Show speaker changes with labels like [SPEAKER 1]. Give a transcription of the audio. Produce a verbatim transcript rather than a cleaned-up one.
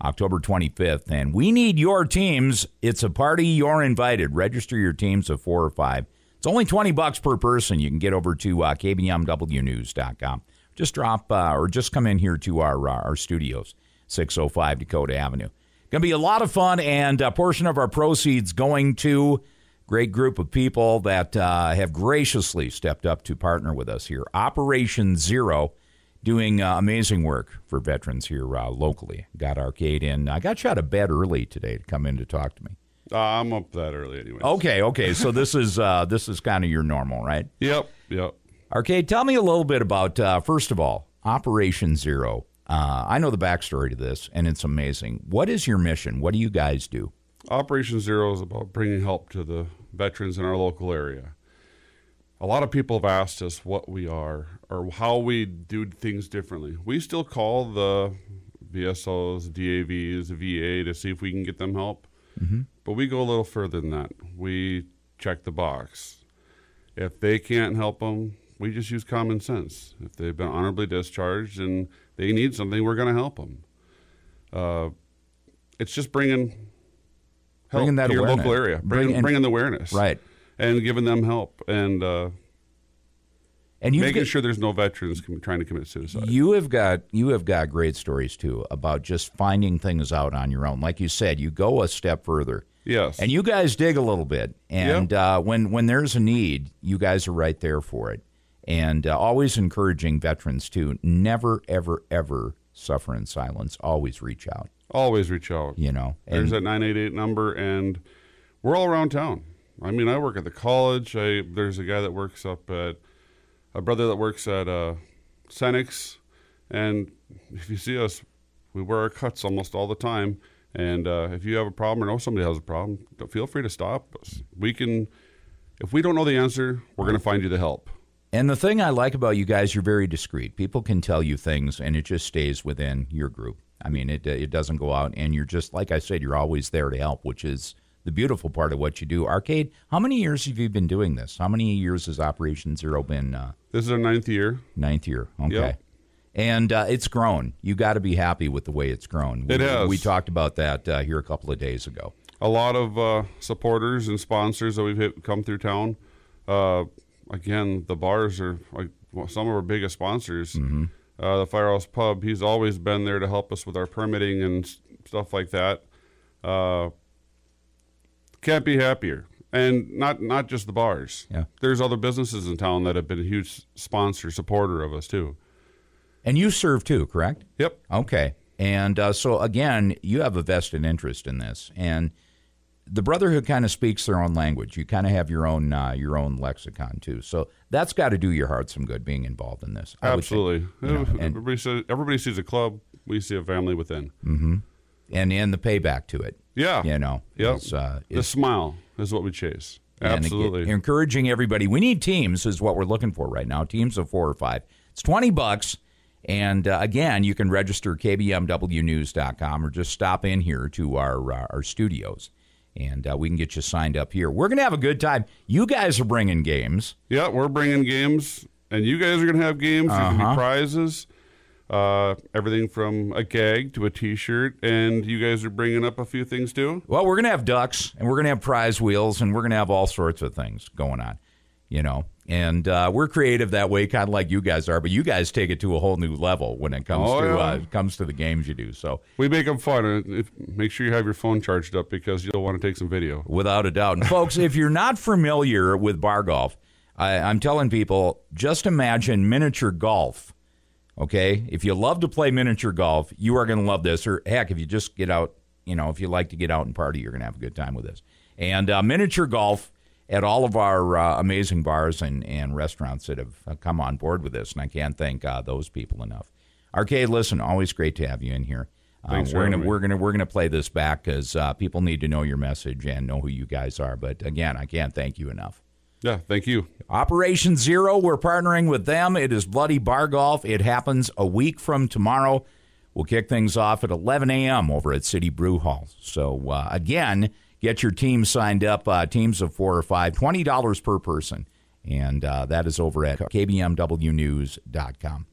[SPEAKER 1] October twenty-fifth. And we need your teams. It's a party. You're invited. Register your teams of four or five. It's only twenty bucks per person. You can get over to uh, K B M W news dot com. Just drop uh, or just come in here to our uh, our studios, six oh five Dakota Avenue. Going to be a lot of fun, and a portion of our proceeds going to a great group of people that uh, have graciously stepped up to partner with us here. Operation Zero, doing uh, amazing work for veterans here uh, locally. Got Arcade in. I got you out of bed early today to come in to talk to me.
[SPEAKER 2] Uh, I'm up that early anyway.
[SPEAKER 1] Okay, okay. So this is uh, this is kind of your normal, right?
[SPEAKER 2] Yep, yep.
[SPEAKER 1] Arcade, tell me a little bit about, uh, first of all, Operation Zero. Uh, I know the backstory to this, and it's amazing. What is your mission? What do you guys do?
[SPEAKER 2] Operation Zero is about bringing help to the veterans in our local area. A lot of people have asked us what we are or how we do things differently. We still call the V S Os, D A Vs, V A to see if we can get them help. Mm-hmm. But we go a little further than that. We check the box. If they can't help them, we just use common sense. If they've been honorably discharged and they need something, we're going to help them. Uh, it's just bringing help
[SPEAKER 1] bringing that
[SPEAKER 2] to your
[SPEAKER 1] awareness.
[SPEAKER 2] local area, bringing,
[SPEAKER 1] Bring,
[SPEAKER 2] bringing the awareness.
[SPEAKER 1] Right.
[SPEAKER 2] And giving them help and, uh,
[SPEAKER 1] and
[SPEAKER 2] making
[SPEAKER 1] got,
[SPEAKER 2] sure there's no veterans com- trying to commit suicide.
[SPEAKER 1] You have got you have got great stories, too, about just finding things out on your own. Like you said, you go a step further.
[SPEAKER 2] Yes.
[SPEAKER 1] And you guys dig a little bit. And
[SPEAKER 2] yep.
[SPEAKER 1] uh, when, when there's a need, you guys are right there for it. And uh, always encouraging veterans to never, ever, ever suffer in silence. Always reach out.
[SPEAKER 2] Always reach out.
[SPEAKER 1] You know.
[SPEAKER 2] There's that nine eight eight number, and we're all around town. I mean, I work at the college. I There's a guy that works up at, a brother that works at uh, Senex. And if you see us, we wear our cuts almost all the time. And uh, if you have a problem or know somebody has a problem, feel free to stop us. We can, if we don't know the answer, we're going to find you the help.
[SPEAKER 1] And the thing I like about you guys, you're very discreet. People can tell you things, and it just stays within your group. I mean, it it doesn't go out, and you're just, like I said, you're always there to help, which is the beautiful part of what you do. Arcade, how many years have you been doing this? How many years has Operation Zero been? Uh,
[SPEAKER 2] this is our ninth year.
[SPEAKER 1] Ninth year, okay.
[SPEAKER 2] Yep.
[SPEAKER 1] And uh, it's grown. You got to be happy with the way it's grown.
[SPEAKER 2] It
[SPEAKER 1] we,
[SPEAKER 2] has.
[SPEAKER 1] We talked about that uh, here a couple of days ago.
[SPEAKER 2] A lot of uh, supporters and sponsors that we've hit, come through town. Uh, again, the bars are like some of our biggest sponsors. Mm-hmm. Uh, the Firehouse Pub, he's always been there to help us with our permitting and stuff like that. Uh, can't be happier. And not not just the bars.
[SPEAKER 1] Yeah.
[SPEAKER 2] There's other businesses in town that have been a huge sponsor, supporter of us too.
[SPEAKER 1] And you serve too, correct?
[SPEAKER 2] Yep.
[SPEAKER 1] Okay. And uh, so, again, you have a vested interest in this. And the Brotherhood kind of speaks their own language. You kind of have your own uh, your own lexicon, too. So that's got to do your heart some good, being involved in this.
[SPEAKER 2] Absolutely.
[SPEAKER 1] Think, you know, and,
[SPEAKER 2] everybody, says, everybody sees a club. We see a family within.
[SPEAKER 1] Mm-hmm. And, and the payback to it.
[SPEAKER 2] Yeah.
[SPEAKER 1] You know.
[SPEAKER 2] Yep.
[SPEAKER 1] Is, uh,
[SPEAKER 2] the
[SPEAKER 1] is,
[SPEAKER 2] smile is what we chase. Absolutely.
[SPEAKER 1] And encouraging everybody. We need teams is what we're looking for right now, teams of four or five. It's twenty bucks. And, uh, again, you can register K B M W news dot com or just stop in here to our uh, our studios, and uh, we can get you signed up here. We're going to have a good time. You guys are bringing games.
[SPEAKER 2] Yeah, we're bringing games, and you guys are going to have games. There's
[SPEAKER 1] uh-huh.
[SPEAKER 2] going to be prizes, uh, everything from a gag to a T-shirt, and you guys are bringing up a few things, too?
[SPEAKER 1] Well, we're going to have ducks, and we're going to have prize wheels, and we're going to have all sorts of things going on, you know. And uh, we're creative that way, kind of like you guys are, but you guys take it to a whole new level when it comes
[SPEAKER 2] oh,
[SPEAKER 1] to
[SPEAKER 2] yeah.
[SPEAKER 1] uh, comes to the games you do. So
[SPEAKER 2] we make them fun. And if, make sure you have your phone charged up because you'll want to take some video.
[SPEAKER 1] Without a doubt. And folks, if you're not familiar with bar golf, I, I'm telling people, just imagine miniature golf. Okay, if you love to play miniature golf, you are going to love this. Or heck, if you just get out, you know, if you like to get out and party, you're going to have a good time with this. And uh, miniature golf at all of our uh, amazing bars and, and restaurants that have come on board with this, and I can't thank uh, those people enough. Arcade, listen, always great to have you in here. Uh,
[SPEAKER 2] Thanks
[SPEAKER 1] we're
[SPEAKER 2] for
[SPEAKER 1] gonna
[SPEAKER 2] having me.
[SPEAKER 1] we're gonna we're gonna play this back because uh, people need to know your message and know who you guys are. But again, I can't thank you enough.
[SPEAKER 2] Yeah, thank you.
[SPEAKER 1] Operation Zero, we're partnering with them. It is Bloody Bar Golf. It happens a week from tomorrow. We'll kick things off at eleven a.m. over at City Brew Hall. So uh, again. Get your team signed up, uh, teams of four or five, twenty dollars per person. And uh, that is over at K B M W news dot com.